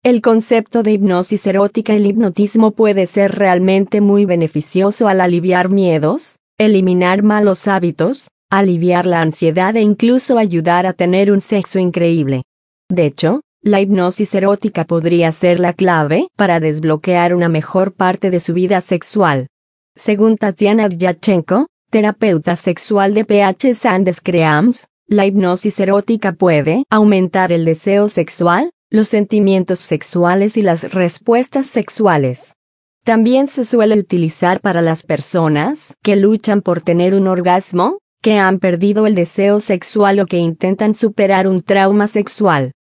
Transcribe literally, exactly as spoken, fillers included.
El concepto de hipnosis erótica. El hipnotismo puede ser realmente muy beneficioso al aliviar miedos, eliminar malos hábitos, aliviar la ansiedad e incluso ayudar a tener un sexo increíble. De hecho, la hipnosis erótica podría ser la clave para desbloquear una mejor parte de su vida sexual. Según Tatiana Dyachenko, terapeuta sexual de P H Sands Creams, la hipnosis erótica puede aumentar el deseo sexual, los sentimientos sexuales y las respuestas sexuales. También se suele utilizar para las personas que luchan por tener un orgasmo, que han perdido el deseo sexual o que intentan superar un trauma sexual.